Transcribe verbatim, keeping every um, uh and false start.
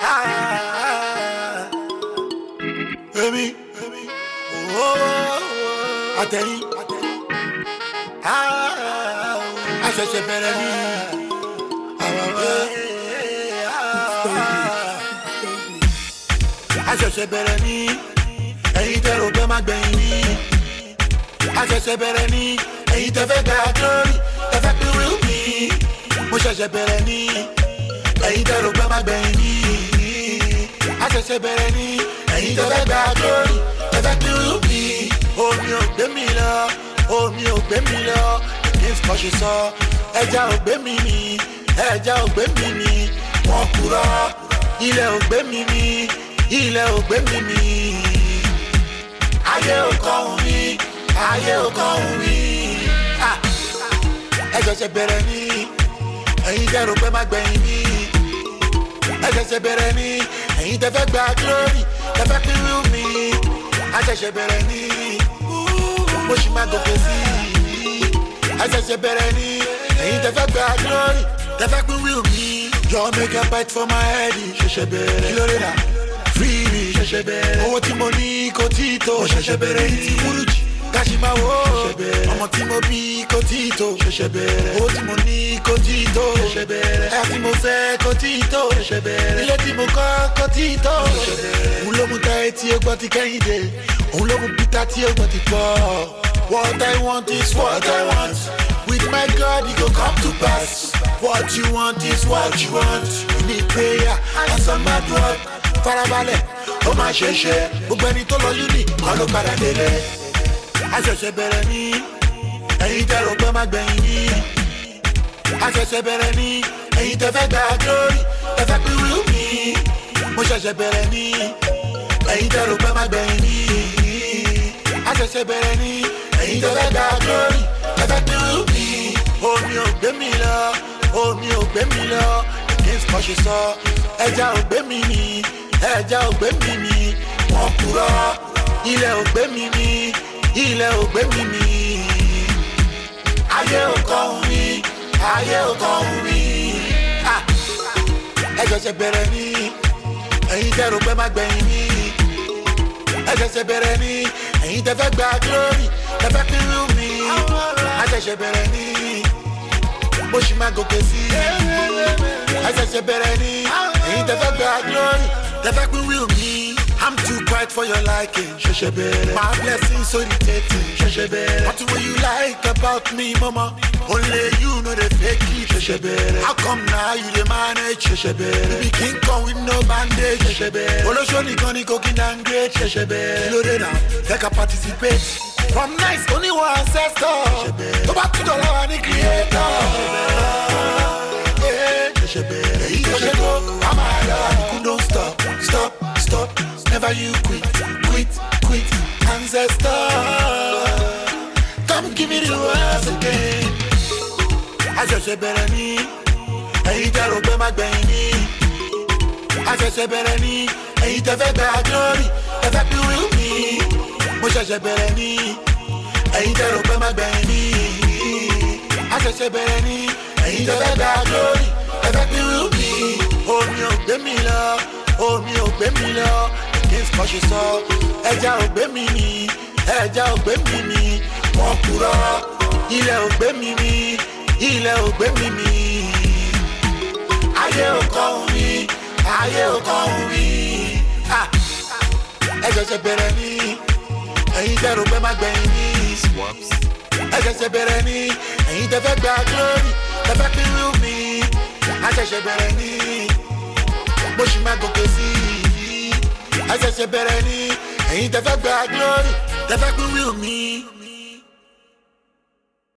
Ah, baby, oh, oh, I tell you, ah, I said she better me. I said she better me. Hey, you tell her my baby. I said she better me. Hey, you tell her that glory, the fact you will be. Musha she better me. Hey, you tell her my baby. I said she better me. Hey, you tell her that glory, the fact you will be. Oh, me oh, be me love. Oh, me oh, be me love. Against what she saw. Ẹja ò gbé mi ni, ẹja ò gbé mi ni, wọ́n kúrò. Ilẹ̀ ò gbé mi ni, ilẹ̀ ò gbé mi ni. Ayé ò kọ̀hún mi, ayé ò kọ̀hún mi. Ẹ ṣẹ̀ṣẹ̀ bẹ̀rẹ̀ ni, ẹ̀yin tẹ́ rò pé má gbẹ̀yìn ni. Ẹ ṣẹ̀ṣẹ̀ bẹ̀rẹ̀ ni, ẹ̀yin tẹ́ fẹ́ gba glory, tẹ́ fẹ́ pín wíwú mi. A ṣẹ̀ṣẹ̀ bẹ̀rẹ̀ ni, mo ṣì máa gòkè sí i. A ṣẹ̀ṣẹ̀ bẹ̀rẹ̀ ni. Ain't the fact that glory, the fact we will be. Y'all make a bite for my head, sheshebere. Kilorena, free, sheshebere. Oh, Timoni, Kotito, sheshebere. Timuruchi, Kashima, oh, sheshebere. Omo Timobi, Kotito, sheshebere. Oh, Timoni, Kotito, sheshebere. Atimose, Kotito, sheshebere. Ile Timoko, Kotito, sheshebere. Ulo mutaeti, ogbati kaide. Ulo mutati, ogbati po. What I want is what I want. With my God, it go come to pass. What you want is what you want. You need prayer and some mad work. Farabale, oh my sheshe. Ugbeni to lo yuni, kolo para dele. Asheshe bere ni, eyi te ro pe ma gbeyin ni. Asheshe bere ni, eyi te fe gba glory, te fe pi real me. Mo sheshe bere ni, eyi te ro pe ma gbeyin ni. Asheshe bere ni, eyi te fe gba glory, te fe pi real me. Oh, me oh, be me love. Oh, me oh, be me love. Against what she saw. Ẹja ò gbé mi ni. Ẹja ò gbé mi ni. Wọ́n kúrò. Ilẹ̀ ò gbé mi ni. Ilẹ̀ ò gbé mi ni. Ayé ò kọ̀hún mi. Ayé ò kọ̀hún mi. Ẹ ṣẹ̀ṣẹ̀ bẹ̀rẹ̀ ni. Ẹ̀yin tẹ́ rò pé má gbẹ̀yìn ni. Ẹ ṣẹ̀ṣẹ̀ bẹ̀rẹ̀ ni. Ẹ̀yin tẹ́ fẹ́ gba glory. Tẹ́ fẹ́ pín real mi. A ṣẹ̀ṣẹ̀ bẹ̀rẹ̀ ni. Mo ṣì máa gòkè sí i. A ṣẹ̀ṣẹ̀ bẹ̀rẹ̀ ni. Ẹ̀yin tẹ́ fẹ́ gba glory, tẹ́ fẹ́ pín wíwú mi. I'm too quiet for your liking. Ṣẹ̀ṣẹ̀ bẹ̀rẹ̀. My blessings so irritating. Ṣẹ̀ṣẹ̀ bẹ̀rẹ̀. What do you like about me, mama? Only you know the fake it. Ṣẹ̀ṣẹ̀ bẹ̀rẹ̀. How come now you dey manage? Ṣẹ̀ṣẹ̀ bẹ̀rẹ̀. You be king kong with no bandage. Ṣẹ̀ṣẹ̀ bẹ̀rẹ̀. Olóṣó nìkan ni cooking and great. Ṣẹ̀ṣẹ̀ bẹ̀rẹ̀. Kí ló dé náà? Fẹ́ ká participate. From nice, only one ancestor. Go back to the law and the creator. Yeah, you should go. I'm a lord. Don't stop, stop, stop. Never you quit, quit, quit. Ancestor, come give me the words again. I just say better me. I eat a rope, my baby. I just say better me. I eat a very glory. If I do with me. Mo ṣẹ̀ṣẹ̀ bẹ̀rẹ̀ ni, ẹ̀yin tẹ́ rò pé má gbẹ̀yìn ni. A ṣẹ̀ṣẹ̀ bẹ̀rẹ̀ ni, ẹ̀yin tẹ́ fẹ́ gba glory, ẹ fẹ́ pín real me. Omi ò gbé mi lọ, omi ò gbé mi lọ. Against what she saw. Ẹja ò gbé mi ni, ẹja ò gbé mi ni. Wọ́n kúrò, ilẹ̀ ò gbé mi ni, ilẹ̀ ò gbé mi ni. Ayé ò kọ̀hún mi, ayé ò kọ̀hún mi. Ẹ ṣẹ̀ṣẹ̀ bẹ̀rẹ̀ ni. Ẹ̀yin tẹ́ rò pé má gbẹ̀yìn ní. Ẹ ṣẹ̀ṣẹ̀ bẹ̀rẹ̀ ni. Ẹ̀yin tẹ́ fẹ́ gba glory, tẹ́ fẹ́ pín real me. A ṣẹ̀ṣẹ̀ bẹ̀rẹ̀ ni. Mo ṣì máa gòkè sí i. A ṣẹ̀ṣẹ̀ bẹ̀rẹ̀ ni. Ẹ̀yin tẹ́ fẹ́ gba glory, tẹ́ fẹ́ pín real me.